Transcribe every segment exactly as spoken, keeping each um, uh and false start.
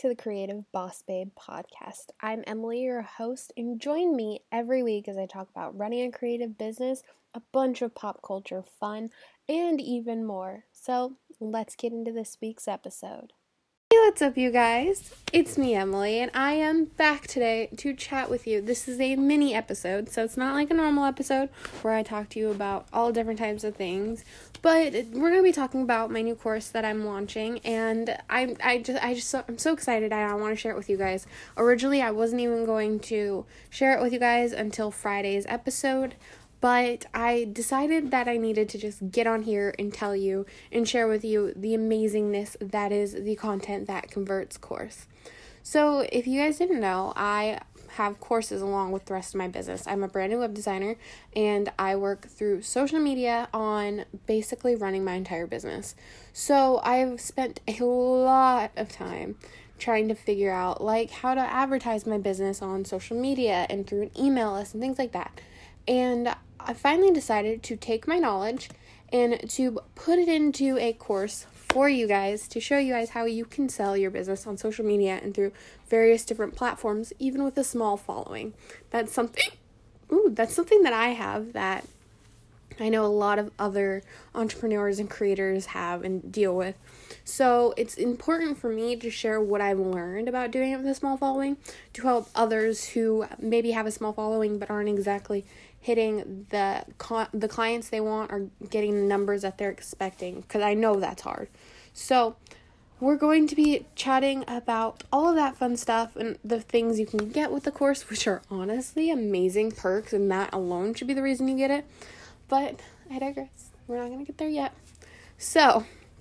to the Creative Boss Babe podcast. I'm Emily, your host, and join me every week as I talk about running a creative business, a bunch of pop culture fun, and even more. So let's get into this week's episode. Hey, what's up, you guys? It's me, Emily, and I am back today to chat with you. This is a mini episode, so it's not like a normal episode where I talk to you about all different types of things, but we're going to be talking about my new course that I'm launching, and I I just I just so, I'm so excited. I, I want to share it with you guys. Originally, I wasn't even going to share it with you guys until Friday's episode, but I decided that I needed to just get on here and tell you and share with you the amazingness that is the Content That Converts course. So if you guys didn't know, I have courses along with the rest of my business. I'm a brand new web designer, and I work through social media on basically running my entire business. So I've spent a lot of time trying to figure out like how to advertise my business on social media and through an email list and things like that. And I finally decided to take my knowledge and to put it into a course for you guys to show you guys how you can sell your business on social media and through various different platforms, even with a small following. That's something, ooh, that's something that I have that I know a lot of other entrepreneurs and creators have and deal with. So it's important for me to share what I've learned about doing it with a small following to help others who maybe have a small following but aren't exactly hitting the the clients they want or getting the numbers that they're expecting, because I know that's hard. So we're going to be chatting about all of that fun stuff and the things you can get with the course, which are honestly amazing perks, and that alone should be the reason you get it. But I digress. We're not going to get there yet. So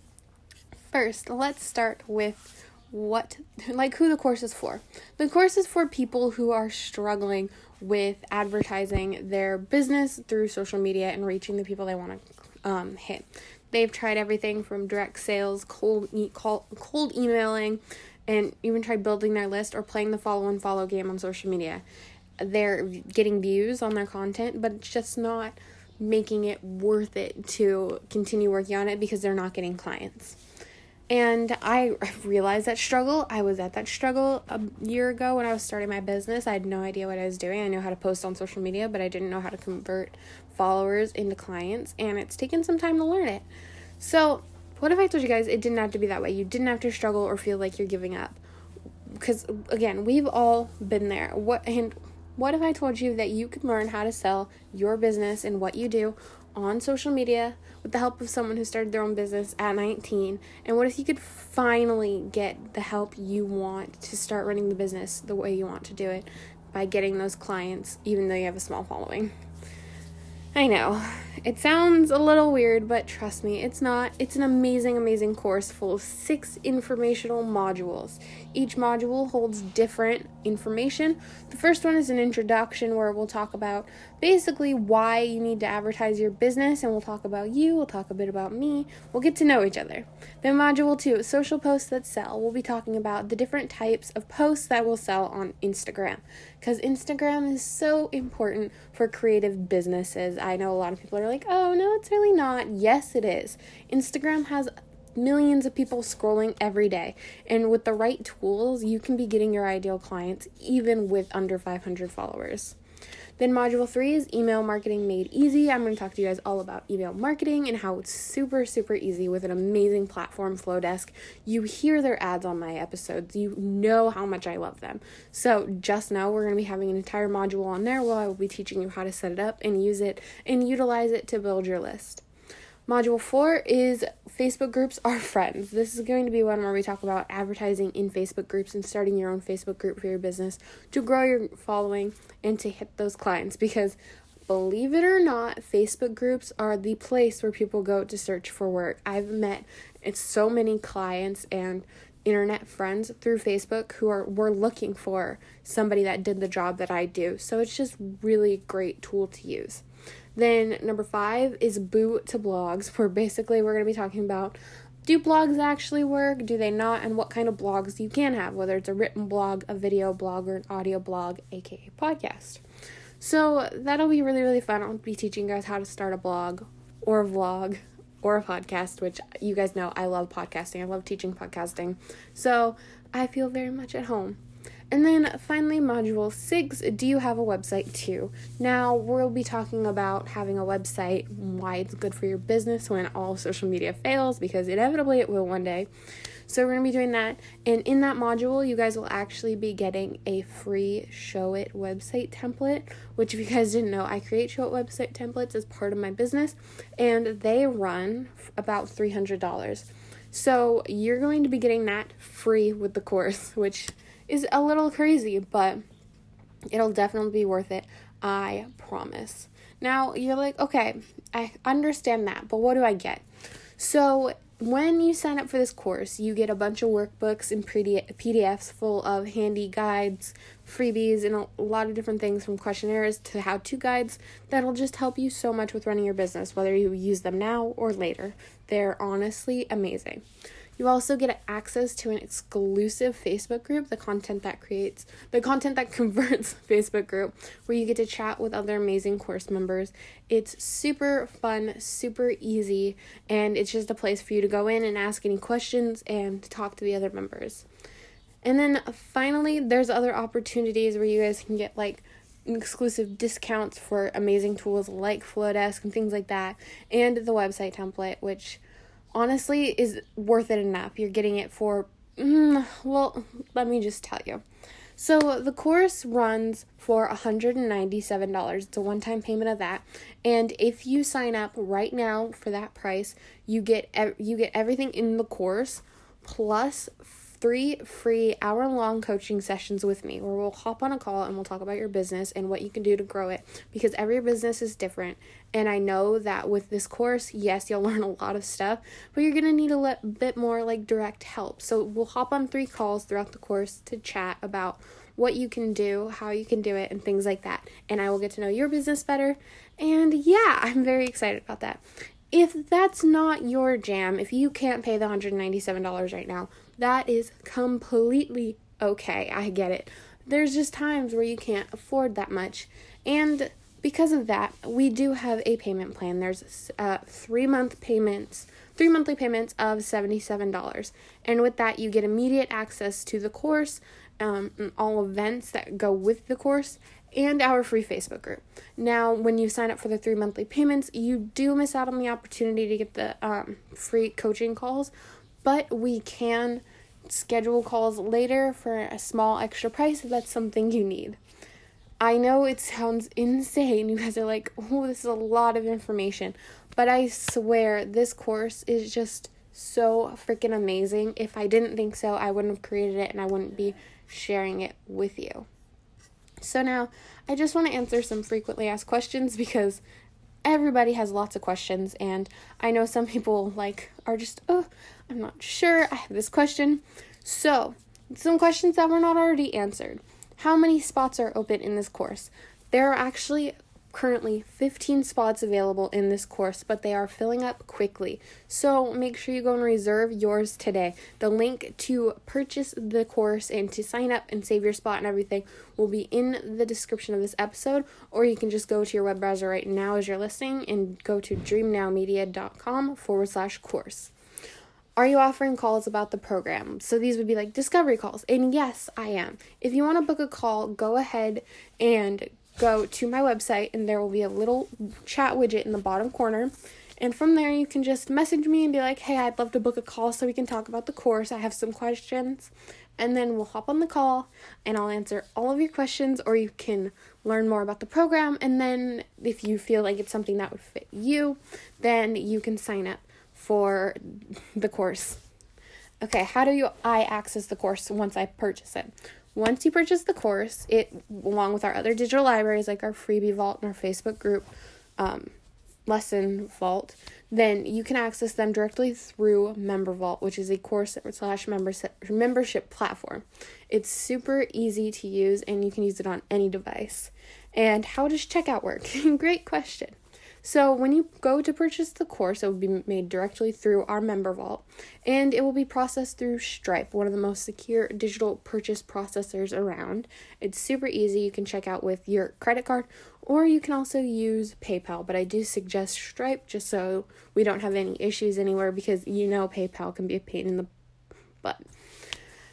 first, let's start with what, like who the course is for. The course is for people who are struggling with advertising their business through social media and reaching the people they want to um, hit. They've tried everything from direct sales, cold, e- call, cold emailing, and even tried building their list or playing the follow and follow game on social media. They're getting views on their content, but it's just not making it worth it to continue working on it because they're not getting clients. And I realized that struggle. I was at that struggle a year ago when I was starting my business. I had no idea what I was doing. I knew how to post on social media, but I didn't know how to convert followers into clients, and it's taken some time to learn it. So what if I told you guys it didn't have to be that way? You didn't have to struggle or feel like you're giving up. Because, again, we've all been there. What and what if I told you that you could learn how to sell your business and what you do on social media with the help of someone who started their own business at nineteen? And what if you could finally get the help you want to start running the business the way you want to do it by getting those clients, even though you have a small following? I know, it sounds a little weird, but trust me, it's not. It's an amazing, amazing course full of six informational modules. Each module holds different information. The first one is an introduction where we'll talk about basically why you need to advertise your business, and we'll talk about you, we'll talk a bit about me, we'll get to know each other. Then module two, social posts that sell. We'll be talking about the different types of posts that will sell on Instagram, because Instagram is so important for creative businesses. I know a lot of people are like, oh, no, it's really not. Yes, it is. Instagram has millions of people scrolling every day, and with the right tools, you can be getting your ideal clients even with under five hundred followers. Then module three is email marketing made easy. I'm going to talk to you guys all about email marketing and how it's super, super easy with an amazing platform, Flowdesk. You hear their ads on my episodes. You know how much I love them. So just know we're going to be having an entire module on there where I will be teaching you how to set it up and use it and utilize it to build your list. Module four is Facebook groups are friends. This is going to be one where we talk about advertising in Facebook groups and starting your own Facebook group for your business to grow your following and to hit those clients, because believe it or not, Facebook groups are the place where people go to search for work. I've met it's so many clients and internet friends through Facebook who are were looking for somebody that did the job that I do. So it's just really great tool to use. Then number five is Boo to Blogs, where basically we're going to be talking about, do blogs actually work? Do they not? And what kind of blogs you can have, whether it's a written blog, a video blog, or an audio blog, aka podcast. So that'll be really, really fun. I'll be teaching you guys how to start a blog or a vlog or a podcast, which you guys know I love podcasting. I love teaching podcasting. So I feel very much at home. And then finally, module six, do you have a website too? Now, we'll be talking about having a website, why it's good for your business when all social media fails, because inevitably it will one day. So we're going to be doing that. And in that module, you guys will actually be getting a free Showit website template, which if you guys didn't know, I create Showit website templates as part of my business, and they run about three hundred dollars. So you're going to be getting that free with the course, which is a little crazy, but it'll definitely be worth it. I promise. Now, you're like, okay, I understand that, but what do I get? So when you sign up for this course, you get a bunch of workbooks and P D Fs full of handy guides, freebies, and a lot of different things, from questionnaires to how-to guides that'll just help you so much with running your business, whether you use them now or later. They're honestly amazing. You also get access to an exclusive Facebook group, the content that creates, the content that converts Facebook group, where you get to chat with other amazing course members. It's super fun, super easy, and it's just a place for you to go in and ask any questions and talk to the other members. And then finally, there's other opportunities where you guys can get like exclusive discounts for amazing tools like Flowdesk and things like that, and the website template, which honestly is worth it enough. You're getting it for, mm, well, let me just tell you. So the course runs for one hundred ninety-seven dollars. It's a one-time payment of that. And if you sign up right now for that price, you get ev- you get everything in the course plus three free hour-long coaching sessions with me, where we'll hop on a call and we'll talk about your business and what you can do to grow it, because every business is different. And I know that with this course, yes, you'll learn a lot of stuff, but you're going to need a le- bit more like direct help. So we'll hop on three calls throughout the course to chat about what you can do, how you can do it, and things like that. And I will get to know your business better. And yeah, I'm very excited about that. If that's not your jam, if you can't pay the one hundred ninety-seven dollars right now, that is completely okay. I get it. There's just times where you can't afford that much. And because of that, we do have a payment plan. There's uh, three month payments, three monthly payments of seventy-seven dollars. And with that, you get immediate access to the course, um, and all events that go with the course, and our free Facebook group. Now, when you sign up for the three monthly payments, you do miss out on the opportunity to get the um, free coaching calls, but we can schedule calls later for a small extra price if that's something you need. I know it sounds insane. You guys are like, oh, this is a lot of information, but I swear this course is just so freaking amazing. If I didn't think so, I wouldn't have created it and I wouldn't be sharing it with you. So now, I just want to answer some frequently asked questions, because everybody has lots of questions, and I know some people like are just, oh, I'm not sure, I have this question. So, some questions that were not already answered. How many spots are open in this course? There are actually currently fifteen spots available in this course, but they are filling up quickly. So make sure you go and reserve yours today. The link to purchase the course and to sign up and save your spot and everything will be in the description of this episode, or you can just go to your web browser right now as you're listening and go to dreamnowmedia.com forward slash course. Are you offering calls about the program? So these would be like discovery calls. And yes, I am. If you want to book a call, go ahead and go to my website, and there will be a little chat widget in the bottom corner. And from there, you can just message me and be like, hey, I'd love to book a call so we can talk about the course. I have some questions. And then we'll hop on the call, and I'll answer all of your questions, or you can learn more about the program. And then if you feel like it's something that would fit you, then you can sign up for the course. Okay, how do you I access the course once I purchase it? Once you purchase the course, it, along with our other digital libraries like our freebie vault and our Facebook group um, lesson vault, then you can access them directly through Member Vault, which is a course slash membership membership platform. It's super easy to use, and you can use it on any device. And how does checkout work? Great question. So when you go to purchase the course, it will be made directly through our Member Vault, and it will be processed through Stripe, one of the most secure digital purchase processors around. It's super easy. You can check out with your credit card, or you can also use PayPal, but I do suggest Stripe just so we don't have any issues anywhere, because you know PayPal can be a pain in the butt.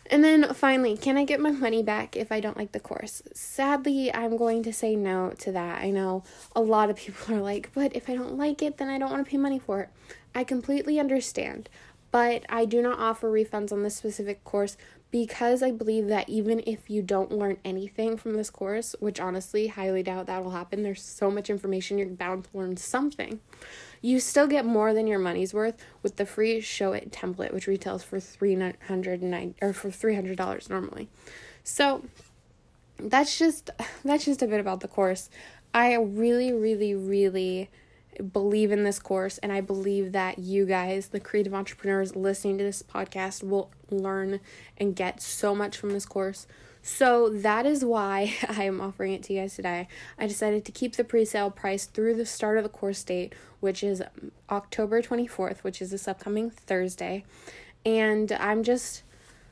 And then finally, can I get my money back if I don't like the course? Sadly, I'm going to say no to that. I know a lot of people are like, but if I don't like it, then I don't want to pay money for it. I completely understand, but I do not offer refunds on this specific course because I believe that even if you don't learn anything from this course, which honestly, highly doubt that will happen, there's so much information, you're bound to learn something. You still get more than your money's worth with the free Show It template, which retails for three hundred nine or for three hundred dollars normally. So that's just that's just a bit about the course. I really, really, really believe in this course, and I believe that you guys, the creative entrepreneurs listening to this podcast, will learn and get so much from this course. So that is why I am offering it to you guys today. I decided to keep the pre-sale price through the start of the course date, which is October twenty-fourth, which is this upcoming Thursday. And I'm just,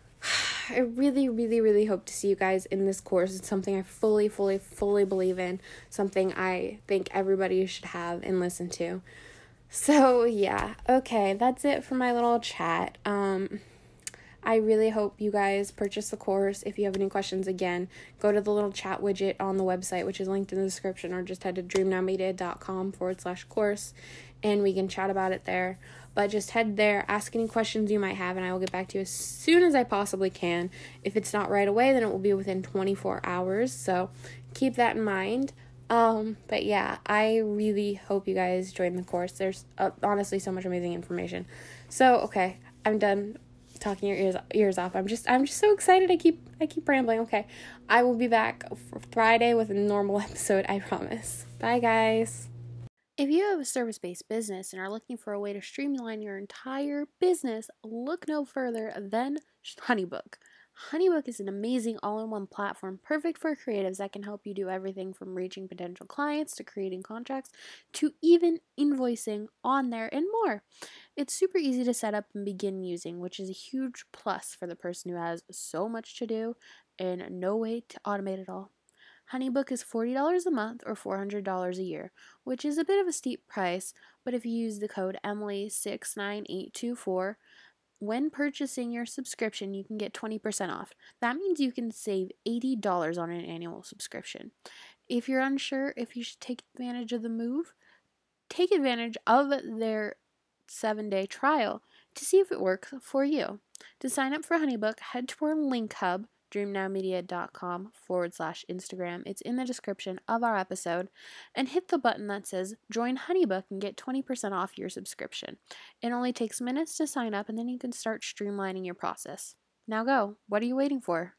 I really, really, really hope to see you guys in this course. It's something I fully, fully, fully believe in. Something I think everybody should have and listen to. So yeah, okay, that's it for my little chat. Um... I really hope you guys purchase the course. If you have any questions, again, go to the little chat widget on the website, which is linked in the description, or just head to dreamnowmedia.com forward slash course, and we can chat about it there. But just head there, ask any questions you might have, and I will get back to you as soon as I possibly can. If it's not right away, then it will be within twenty-four hours, so keep that in mind. Um, but yeah, I really hope you guys join the course. There's uh, honestly so much amazing information. So, okay, I'm done talking your ears ears off. I'm just I'm just so excited. I keep I keep rambling. Okay. I will be back for Friday with a normal episode, I promise. Bye guys. If you have a service-based business and are looking for a way to streamline your entire business, look no further than HoneyBook. HoneyBook is an amazing all-in-one platform perfect for creatives that can help you do everything from reaching potential clients to creating contracts to even invoicing on there and more. It's super easy to set up and begin using, which is a huge plus for the person who has so much to do and no way to automate it all. HoneyBook is forty dollars a month or four hundred dollars a year, which is a bit of a steep price, but if you use the code Emily six nine eight two four, when purchasing your subscription, you can get twenty percent off. That means you can save eighty dollars on an annual subscription. If you're unsure if you should take advantage of the move, take advantage of their seven-day trial to see if it works for you. To sign up for HoneyBook, head to our link hub, dreamnowmedia.com forward slash Instagram. It's in the description of our episode. And hit the button that says Join HoneyBook and get twenty percent off your subscription. It only takes minutes to sign up, and then you can start streamlining your process. Now go. What are you waiting for?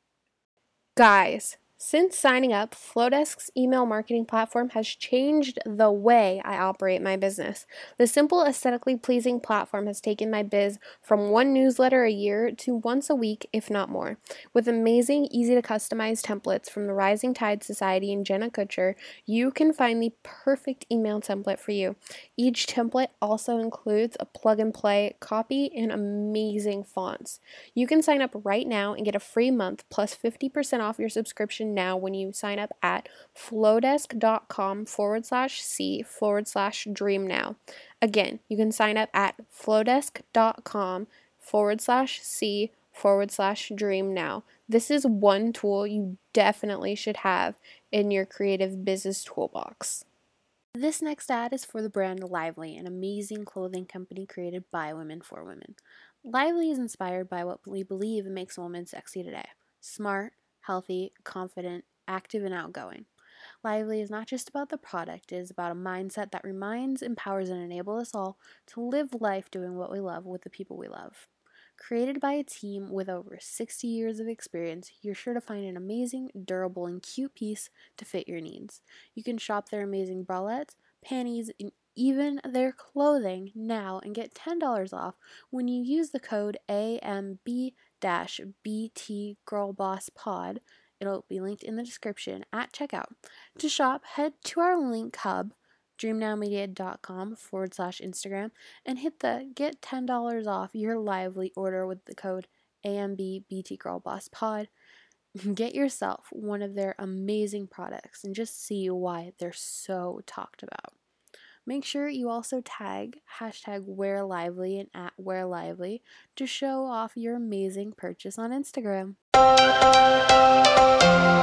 Guys, since signing up, Flowdesk's email marketing platform has changed the way I operate my business. The simple, aesthetically pleasing platform has taken my biz from one newsletter a year to once a week, if not more. With amazing, easy to customize templates from the Rising Tide Society and Jenna Kutcher, you can find the perfect email template for you. Each template also includes a plug-and-play copy and amazing fonts. You can sign up right now and get a free month plus fifty percent off your subscription now when you sign up at flowdesk.com forward slash C forward slash dream now. Again, you can sign up at flowdesk.com forward slash C forward slash dream now. This is one tool you definitely should have in your creative business toolbox. This next ad is for the brand Lively, an amazing clothing company created by women for women. Lively is inspired by what we believe makes a woman sexy today. Smart, healthy, confident, active, and outgoing. Lively is not just about the product, it is about a mindset that reminds, empowers, and enables us all to live life doing what we love with the people we love. Created by a team with over sixty years of experience, you're sure to find an amazing, durable, and cute piece to fit your needs. You can shop their amazing bralettes, panties, and even their clothing now and get ten dollars off when you use the code A M B B T Girl Boss Pod. It'll be linked in the description at checkout. To shop, head to our link hub, dreamnowmedia.com forward slash Instagram, and hit the get ten dollars off your Lively order with the code A M B B T Girl Boss Pod. Get yourself one of their amazing products and just see why they're so talked about. Make sure you also tag hashtag WearLively and at WearLively to show off your amazing purchase on Instagram.